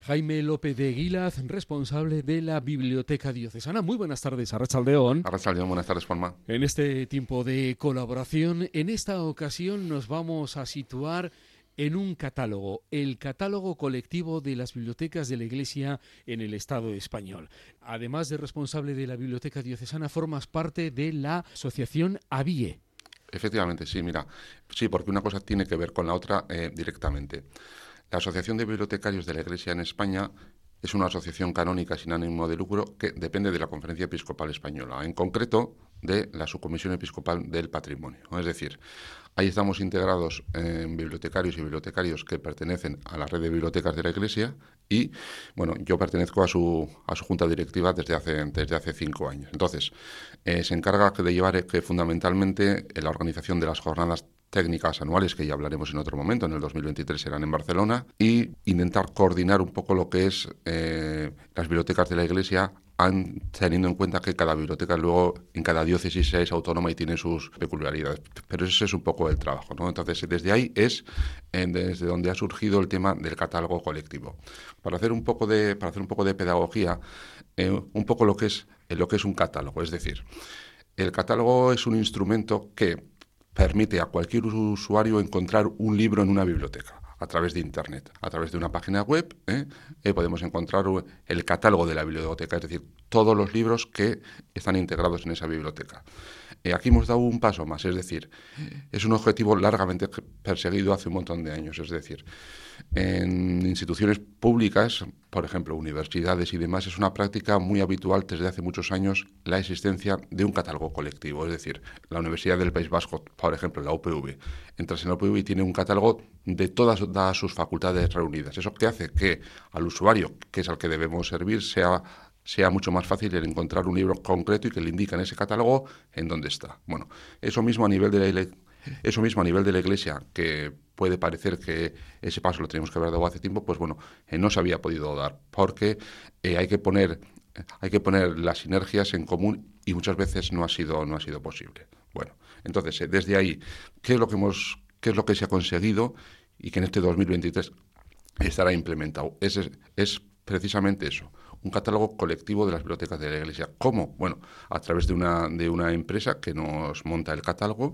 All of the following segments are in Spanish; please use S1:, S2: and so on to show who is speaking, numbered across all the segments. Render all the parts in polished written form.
S1: Jaime López de Guilaz, responsable de la Biblioteca Diocesana. Muy buenas tardes, Arratsaldeon.
S2: Arratsaldeon, buenas tardes, Juanma.
S1: En este tiempo de colaboración, en esta ocasión nos vamos a situar en un catálogo, el catálogo colectivo de las bibliotecas de la Iglesia en el Estado español. Además de responsable de la Biblioteca Diocesana, formas parte de la asociación ABIE.
S2: Efectivamente, sí, mira, sí, porque una cosa tiene que ver con la otra directamente. La Asociación de Bibliotecarios de la Iglesia en España es una asociación canónica sin ánimo de lucro que depende de la Conferencia Episcopal Española, en concreto de la Subcomisión Episcopal del Patrimonio. Es decir, ahí estamos integrados en bibliotecarios y bibliotecarios que pertenecen a la red de bibliotecas de la Iglesia y, bueno, yo pertenezco a su junta directiva desde hace 5 años. Entonces, se encarga de llevar fundamentalmente la organización de las jornadas técnicas anuales, que ya hablaremos en otro momento, en el 2023 serán en Barcelona, y intentar coordinar un poco lo que es las bibliotecas de la Iglesia, teniendo en cuenta que cada biblioteca luego en cada diócesis es autónoma y tiene sus peculiaridades. Pero ese es un poco el trabajo, ¿no? Entonces, desde ahí es desde donde ha surgido el tema del catálogo colectivo. Para hacer un poco de pedagogía, un poco lo que es un catálogo. Es decir, el catálogo es un instrumento que permite a cualquier usuario encontrar un libro en una biblioteca a través de Internet, a través de una página web. Podemos encontrar el catálogo de la biblioteca, es decir, todos los libros que están integrados en esa biblioteca. Aquí hemos dado un paso más, es decir, es un objetivo largamente perseguido hace un montón de años, es decir, en instituciones públicas, por ejemplo, universidades y demás, es una práctica muy habitual desde hace muchos años la existencia de un catálogo colectivo. Es decir, la Universidad del País Vasco, por ejemplo, la UPV, entras en la UPV y tiene un catálogo de todas sus facultades reunidas. Eso que hace que al usuario, que es al que debemos servir, sea mucho más fácil el encontrar un libro concreto y que le indica en ese catálogo en dónde está. Bueno, eso mismo a nivel de la Iglesia, que puede parecer que ese paso lo teníamos que haber dado hace tiempo, pues bueno, no se había podido dar, porque hay que poner las sinergias en común y muchas veces no ha sido posible. Bueno, entonces, desde ahí, ¿qué es lo que se ha conseguido y que en este 2023 estará implementado? Es precisamente eso, un catálogo colectivo de las bibliotecas de la Iglesia. ¿Cómo? Bueno, a través de una empresa que nos monta el catálogo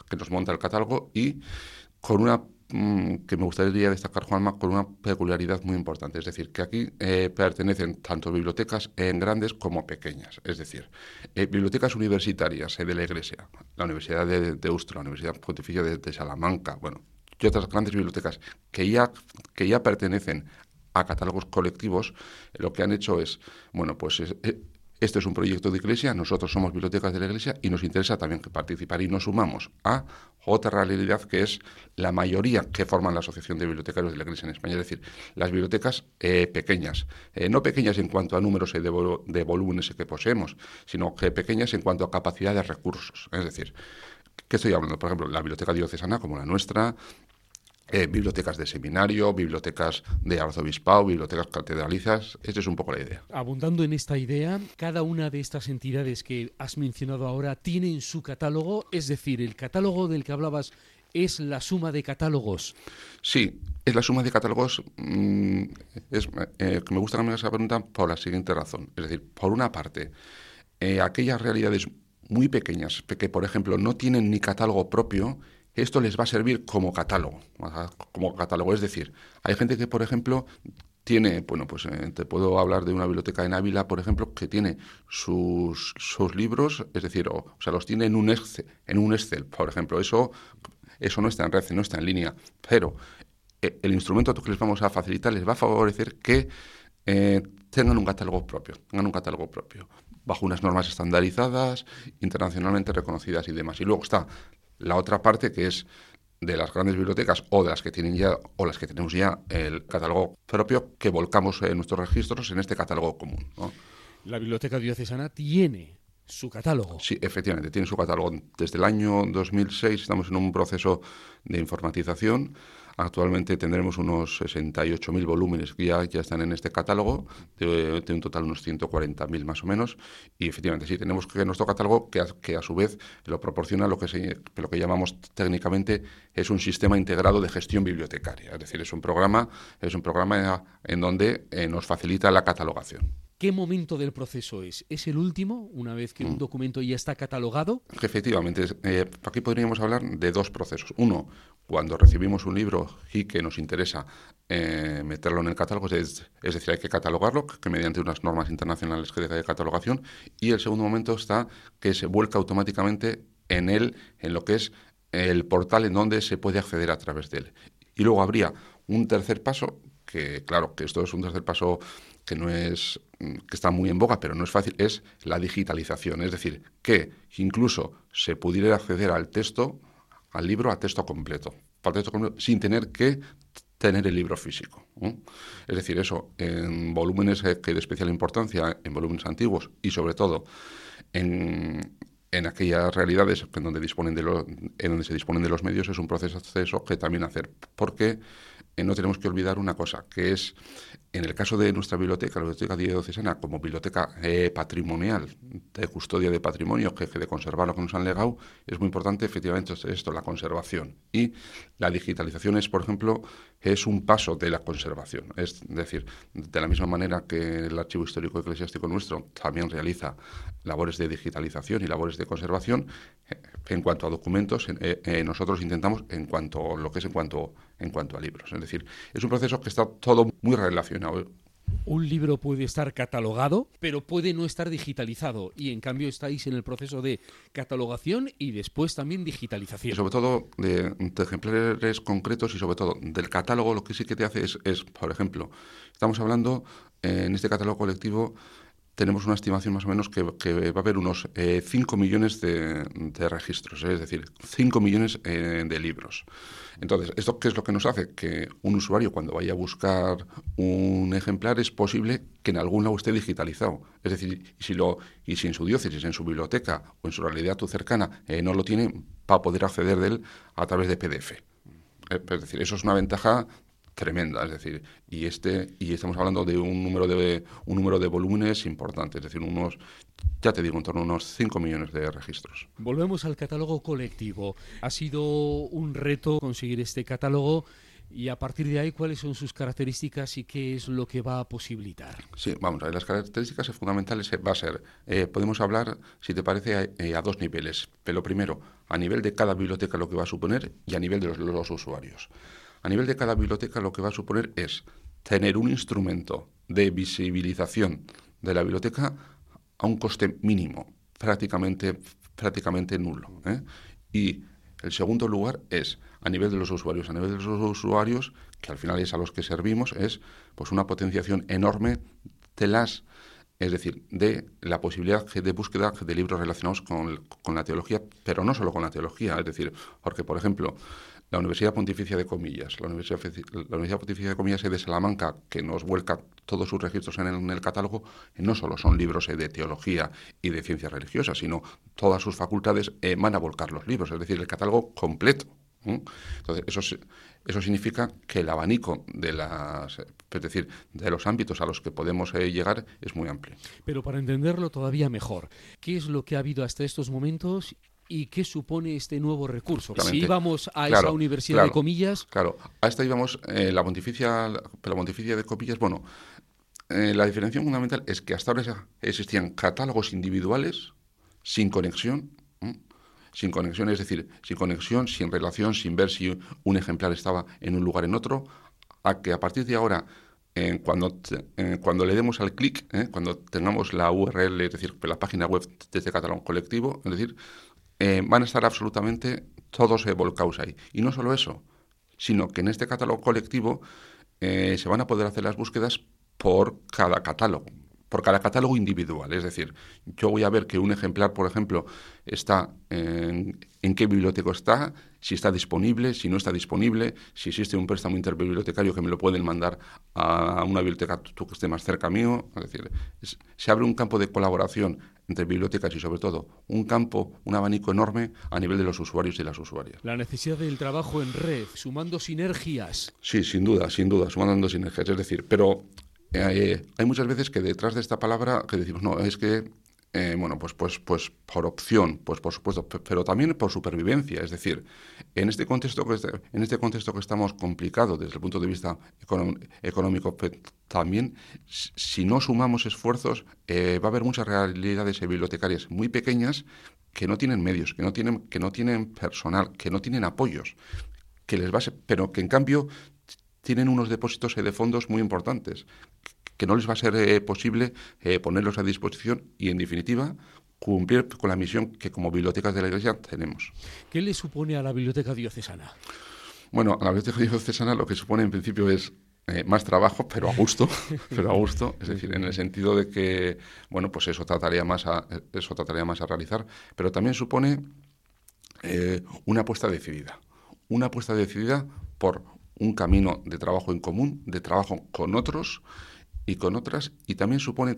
S2: y con una que me gustaría destacar, Juanma, con una peculiaridad muy importante. Es decir, que aquí pertenecen tanto bibliotecas grandes como pequeñas. Es decir, bibliotecas universitarias de la Iglesia, la Universidad de Deusto, la Universidad Pontificia de Salamanca, bueno, y otras grandes bibliotecas que ya pertenecen a catálogos colectivos, lo que han hecho es, bueno, pues este es un proyecto de Iglesia, nosotros somos bibliotecas de la Iglesia y nos interesa también participar y nos sumamos a otra realidad que es la mayoría que forman la Asociación de Bibliotecarios de la Iglesia en España, es decir, las bibliotecas pequeñas, no pequeñas en cuanto a números de volúmenes que poseemos, sino que pequeñas en cuanto a capacidad de recursos. Es decir, ¿qué estoy hablando? Por ejemplo, la Biblioteca Diocesana, como la nuestra, bibliotecas de seminario, bibliotecas de arzobispado, bibliotecas catedralizas. Esta es un poco la idea.
S1: Abundando en esta idea, cada una de estas entidades que has mencionado ahora tienen su catálogo, es decir, el catálogo del que hablabas es la suma de catálogos.
S2: Sí, es la suma de catálogos. Me gusta que me hagas esa pregunta por la siguiente razón. Es decir, por una parte, aquellas realidades muy pequeñas que, por ejemplo, no tienen ni catálogo propio, esto les va a servir como catálogo. Es decir, hay gente que, por ejemplo, tiene, bueno, pues te puedo hablar de una biblioteca en Ávila, por ejemplo, que tiene sus libros, es decir, o sea, los tiene en un Excel, por ejemplo. Eso no está en red, no está en línea, pero el instrumento que les vamos a facilitar les va a favorecer que tengan un catálogo propio, bajo unas normas estandarizadas, internacionalmente reconocidas y demás. Y luego está la otra parte, que es de las grandes bibliotecas o de las que tienen ya o las que tenemos ya el catálogo propio, que volcamos nuestros registros en este catálogo común, ¿no?
S1: La Biblioteca Diocesana tiene su catálogo.
S2: Sí, efectivamente, tiene su catálogo. Desde el año 2006 estamos en un proceso de informatización. Actualmente tendremos unos 68.000 volúmenes que ya están en este catálogo, de un total unos 140.000 más o menos, y efectivamente sí, tenemos que nuestro catálogo que a su vez lo proporciona lo que llamamos técnicamente es un sistema integrado de gestión bibliotecaria, es decir, es un programa en donde nos facilita la catalogación.
S1: ¿Qué momento del proceso es? ¿Es el último, una vez que un documento ya está catalogado?
S2: Efectivamente, aquí podríamos hablar de dos procesos. Uno, cuando recibimos un libro y que nos interesa meterlo en el catálogo, es decir, hay que catalogarlo, que mediante unas normas internacionales de catalogación, y el segundo momento está que se vuelca automáticamente en lo que es el portal en donde se puede acceder a través de él. Y luego habría un tercer paso, que claro, que esto es un tercer paso que no es, que está muy en boga, pero no es fácil, es la digitalización. Es decir, que incluso se pudiera acceder al libro a texto completo, sin tener que tener el libro físico. Es decir, eso en volúmenes que de especial importancia, en volúmenes antiguos y sobre todo en aquellas realidades en donde se disponen de los medios, es un proceso que también hacer, porque no tenemos que olvidar una cosa, que es, en el caso de nuestra biblioteca, la Biblioteca Diocesana, como biblioteca patrimonial, de custodia de patrimonio, que de conservar lo que nos han legado, es muy importante, efectivamente, esto, la conservación. Y la digitalización por ejemplo, es un paso de la conservación. Es decir, de la misma manera que el Archivo Histórico Eclesiástico nuestro también realiza labores de digitalización y labores de conservación, en cuanto a documentos, nosotros intentamos en cuanto a libros. Es decir, es un proceso que está todo muy relacionado.
S1: Un libro puede estar catalogado, pero puede no estar digitalizado, y en cambio estáis en el proceso de catalogación y después también digitalización.
S2: Y sobre todo de ejemplares concretos y sobre todo del catálogo, lo que sí que te hace es por ejemplo, estamos hablando en este catálogo colectivo, tenemos una estimación más o menos que va a haber unos 5 millones de registros, es decir, 5 millones de libros. Entonces, ¿esto qué es lo que nos hace? Que un usuario cuando vaya a buscar un ejemplar es posible que en algún lado esté digitalizado. Es decir, si en su diócesis, en su biblioteca o en su realidad cercana no lo tiene, va a poder acceder de él a través de PDF. Es decir, eso es una ventaja tremenda, es decir, y estamos hablando de un número de volúmenes importante, es decir, ya te digo, en torno a unos 5 millones de registros.
S1: Volvemos al catálogo colectivo. Ha sido un reto conseguir este catálogo, y a partir de ahí, ¿cuáles son sus características y qué es lo que va a posibilitar?
S2: Sí, vamos a ver, las características fundamentales va a ser, podemos hablar, si te parece, a dos niveles. Pero primero, a nivel de cada biblioteca lo que va a suponer y a nivel de los usuarios. A nivel de cada biblioteca lo que va a suponer es tener un instrumento de visibilización de la biblioteca a un coste mínimo, prácticamente nulo. Y el segundo lugar es a nivel de los usuarios. A nivel de los usuarios, que al final es a los que servimos, es pues una potenciación enorme es decir, de la posibilidad de búsqueda de libros relacionados con la teología, pero no solo con la teología, es decir, porque, por ejemplo, la Universidad Pontificia de Comillas, la Universidad Pontificia de Comillas de Salamanca, que nos vuelca todos sus registros en el catálogo, no solo son libros de teología y de ciencias religiosas, sino todas sus facultades van a volcar los libros, es decir, el catálogo completo. Entonces, eso significa que el abanico de los ámbitos a los que podemos llegar es muy amplio.
S1: Pero para entenderlo todavía mejor, ¿qué es lo que ha habido hasta estos momentos y qué supone este nuevo recurso? Si íbamos a esa Universidad de Comillas...
S2: Claro, a esta íbamos, la Pontificia de Comillas, bueno, la diferencia fundamental es que hasta ahora existían catálogos individuales sin conexión, es decir, sin conexión, sin relación, sin ver si un ejemplar estaba en un lugar o en otro, a que a partir de ahora, cuando le demos al clic, cuando tengamos la URL, es decir, la página web de este catálogo colectivo, es decir, van a estar absolutamente todos volcados ahí. Y no solo eso, sino que en este catálogo colectivo se van a poder hacer las búsquedas por cada catálogo. por cada catálogo individual. Es decir, yo voy a ver que un ejemplar, por ejemplo, está en qué biblioteca está, si está disponible, si no está disponible, si existe un préstamo interbibliotecario que me lo pueden mandar a una biblioteca que esté más cerca mío. Es decir, se abre un campo de colaboración entre bibliotecas y, sobre todo, un abanico enorme a nivel de los usuarios y las usuarias.
S1: La necesidad del trabajo en red, sumando sinergias.
S2: Sí, sin duda, sumando sinergias. Es decir, pero hay muchas veces que detrás de esta palabra que decimos, no, es que, pues por opción, pues por supuesto, pero también por supervivencia. Es decir, en este contexto que estamos complicado desde el punto de vista económico, también, si no sumamos esfuerzos, va a haber muchas realidades bibliotecarias muy pequeñas que no tienen medios, que no tienen personal, que no tienen apoyos, pero que en cambio tienen unos depósitos de fondos muy importantes, que no les va a ser posible ponerlos a disposición y, en definitiva, cumplir con la misión que como bibliotecas de la Iglesia tenemos.
S1: ¿Qué le supone a la Biblioteca Diocesana?
S2: Bueno, a la Biblioteca Diocesana lo que supone en principio es más trabajo, pero a gusto, es decir, en el sentido de que, bueno, pues eso trataría más a realizar, pero también supone una apuesta decidida por un camino de trabajo en común, de trabajo con otros y con otras, y también supone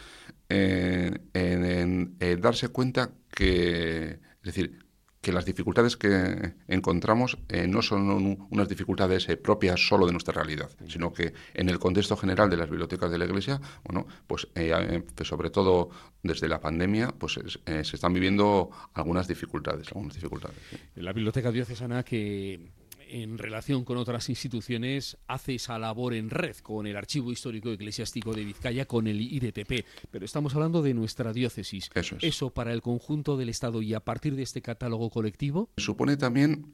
S2: darse cuenta que las dificultades que encontramos no son unas dificultades propias solo de nuestra realidad, sino que en el contexto general de las bibliotecas de la Iglesia, pues sobre todo desde la pandemia, pues se están viviendo algunas dificultades. ¿Sí?
S1: La Biblioteca Diocesana, que en relación con otras instituciones hace esa labor en red con el Archivo Histórico Eclesiástico de Vizcaya, con el IDTP, pero estamos hablando de nuestra diócesis. Eso para el conjunto del Estado, y a partir de este catálogo colectivo
S2: supone también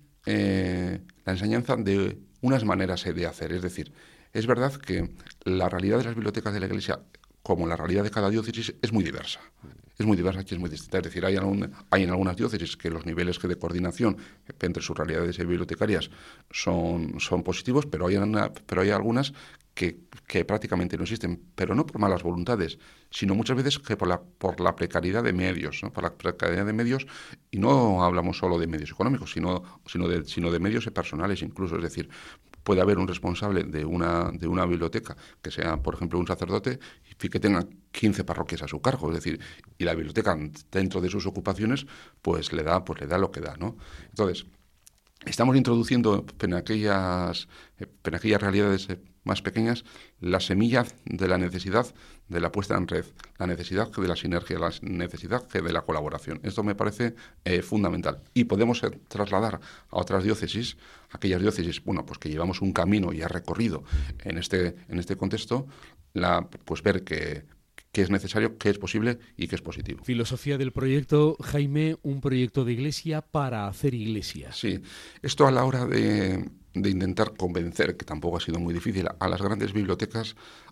S2: la enseñanza de unas maneras de hacer. Es decir, es verdad que la realidad de las bibliotecas de la Iglesia, como la realidad de cada diócesis, es muy diversa. Es muy diversa y es muy distinta. Es decir, hay en algunas diócesis que los niveles de coordinación entre sus realidades bibliotecarias son positivos, pero hay algunas que prácticamente no existen, pero no por malas voluntades, sino muchas veces que por la precariedad de medios, ¿no? Por la precariedad de medios, y no hablamos solo de medios económicos, sino de medios personales incluso. Es decir, puede haber un responsable de una biblioteca que sea, por ejemplo, un sacerdote y que tenga 15 parroquias a su cargo. Es decir, y la biblioteca, dentro de sus ocupaciones, pues le da lo que da, ¿no? Entonces, estamos introduciendo en aquellas realidades más pequeñas la semilla de la necesidad de la puesta en red, la necesidad de la sinergia, la necesidad de la colaboración. Esto me parece fundamental. Y podemos trasladar a otras diócesis, aquellas diócesis, pues que llevamos un camino ya recorrido en este contexto, pues ver que es necesario, que es posible y que es positivo.
S1: Filosofía del proyecto, Jaime, un proyecto de iglesia para hacer iglesia.
S2: Sí, esto a la hora de intentar convencer, que tampoco ha sido muy difícil, a las grandes bibliotecas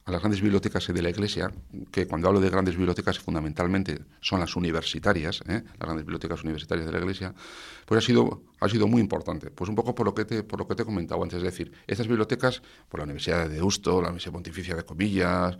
S2: de la Iglesia, que cuando hablo de grandes bibliotecas fundamentalmente son las universitarias, las grandes bibliotecas universitarias de la Iglesia, pues ha sido muy importante. Pues un poco por lo que te he comentado antes, es decir, estas bibliotecas, por la Universidad de Deusto, la Universidad Pontificia de Comillas,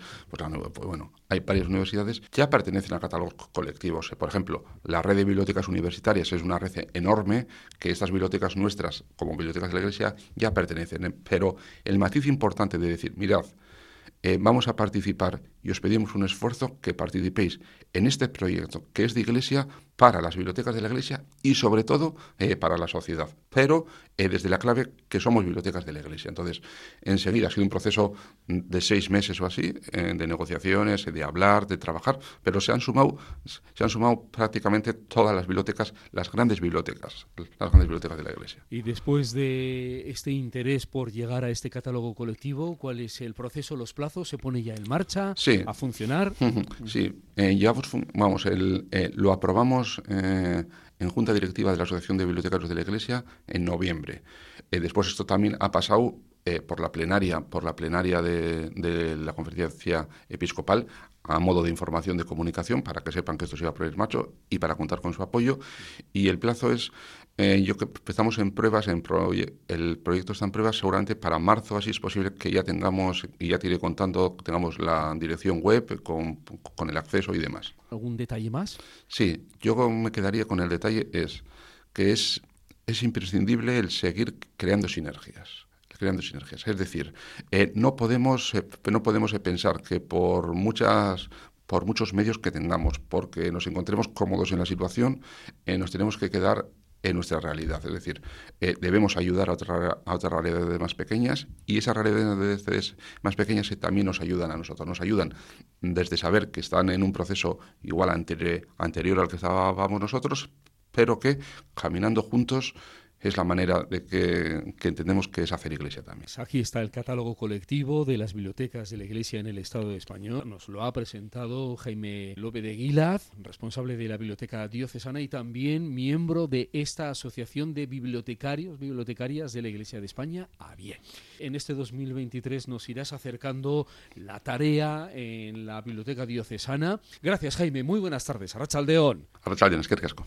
S2: hay varias universidades, ya pertenecen a catálogos colectivos. Por ejemplo, la red de bibliotecas universitarias es una red enorme que estas bibliotecas nuestras, como bibliotecas de la Iglesia, ya pertenecen. Pero el matiz importante de decir, mirad, vamos a participar y os pedimos un esfuerzo que participéis en este proyecto que es de Iglesia para las bibliotecas de la Iglesia y sobre todo para la sociedad, pero desde la clave que somos bibliotecas de la Iglesia. Entonces, enseguida ha sido un proceso de 6 meses o así, de negociaciones, de hablar, de trabajar, pero se han sumado prácticamente todas las bibliotecas, las grandes bibliotecas de la Iglesia.
S1: Y después de este interés por llegar a este catálogo colectivo, ¿cuál es el proceso, los plazos? ¿Se pone ya en marcha?
S2: Sí.
S1: ¿A funcionar?
S2: Sí, lo aprobamos en Junta Directiva de la Asociación de Bibliotecarios de la Iglesia en noviembre. Después esto también ha pasado por la plenaria de la Conferencia Episcopal a modo de información de comunicación para que sepan que esto se va a poner en marcha y para contar con su apoyo. Y el plazo es Empezamos en pruebas, el proyecto está en pruebas, seguramente para marzo, así es posible que ya tengamos, y ya te iré contando, tengamos la dirección web con el acceso y demás.
S1: ¿Algún detalle más?
S2: Sí, yo me quedaría con el detalle que es imprescindible el seguir creando sinergias. Creando sinergias. Es decir, no podemos pensar que por muchos medios que tengamos, porque nos encontremos cómodos en la situación, nos tenemos que quedar en nuestra realidad. Es decir, debemos ayudar a otras realidades más pequeñas, y esas realidades más pequeñas también nos ayudan a nosotros. Nos ayudan desde saber que están en un proceso igual anterior al que estábamos nosotros, pero que caminando juntos es la manera de que entendemos que es hacer iglesia también.
S1: Aquí está el catálogo colectivo de las bibliotecas de la Iglesia en el Estado español. Nos lo ha presentado Jaime López de Aguilar, responsable de la Biblioteca Diocesana y también miembro de esta Asociación de Bibliotecarias de la Iglesia de España, ABIE. En este 2023 nos irás acercando la tarea en la Biblioteca Diocesana. Gracias, Jaime. Muy buenas tardes. Arratsaldeon.
S2: Arratsaldeon, eskerrik asko.